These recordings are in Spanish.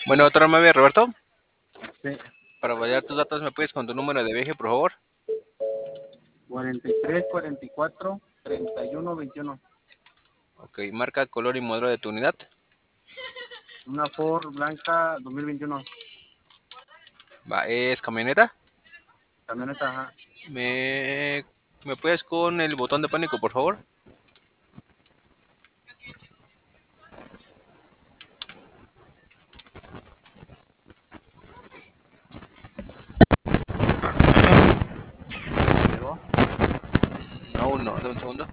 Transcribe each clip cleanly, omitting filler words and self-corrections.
Bueno, otro nombre, Roberto. Sí, Para validar tus datos, ¿me puedes con tu número de viaje, por favor? 43, 44, 31, 21. Ok, marca, color y modelo de tu unidad. Una Ford blanca 2021. Va, ¿es camioneta? Camioneta, ajá. ¿Me, ¿Me puedes con el botón de pánico, por favor? Llegó. Aún no, dame un segundo.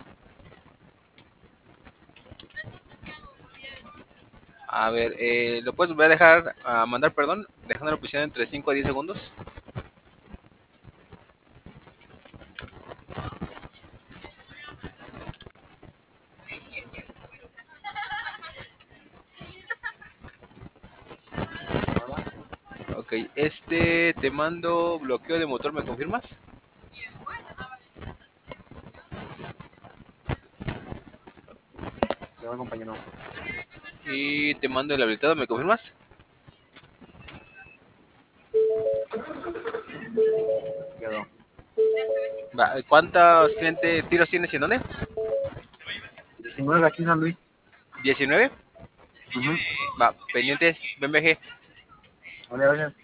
A ver, ¿lo puedes volver a dejar, a mandar, perdón? Dejando la posición entre 5 a 10 segundos. Ahora, Ok, te mando bloqueo de motor, ¿me confirmas? llegó el compañero. Y te mando el habilitado, ¿me confirmas? Quedó. Va, ¿cuántos tiros tienes y en dónde? 19 aquí en San Luis. 19. Ujú. Va, pendientes, ven, VG. Vale, gracias.